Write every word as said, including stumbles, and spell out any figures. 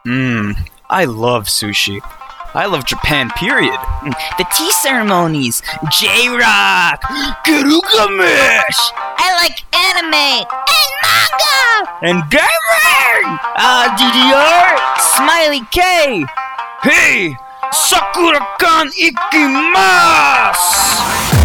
Mmm, I love sushi. I love Japan, period. Mm, the tea ceremonies, J-Rock, Gilgamesh, I like anime and manga and gaming! Ah, D D R, Smiley K. Hey, Sakura-kan ikimasu!